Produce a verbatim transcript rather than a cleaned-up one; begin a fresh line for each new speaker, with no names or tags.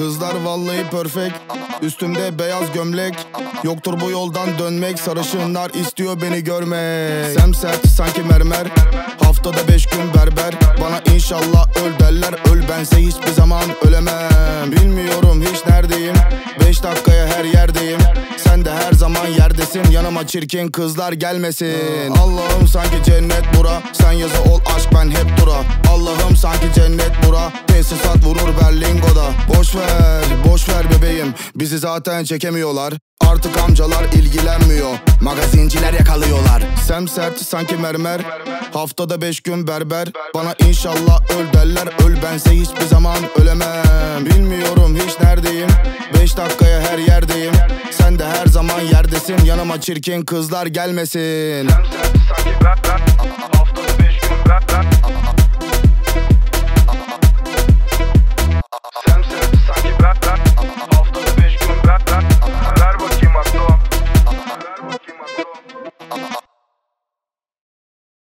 Kızlar vallahi perfect, üstümde beyaz gömlek. Yoktur bu yoldan dönmek, sarışınlar istiyor beni görmek. Semsert sanki mermer, haftada beş gün berber. Bana inşallah öl derler, öl bense hiçbir zaman ölemem. Bilmiyorum hiç neredeyim, beş dakikaya her yerdeyim. Sen de her zaman yerdesin, yanıma çirkin kızlar gelmesin. Allah'ım sanki cennet bura, sen yazı ol aşk ben hep dura. Allah'ım sanki cennet bura, tesisat vurur Berlingo'da. Boş ver, boş ver bebeğim, bizi zaten çekemiyorlar. Artık amcalar ilgilenmiyor, magazinciler yakalıyorlar. Semsert sanki mermer, haftada beş gün berber. Bana inşallah öl derler, öl bense hiçbir zaman ölemem. Bilmiyorum hiç neredeyim, beş dakikaya her yerdeyim. Sen de her zaman yerdesin, yanıma çirkin kızlar gelmesin.
Semsert sanki mermer,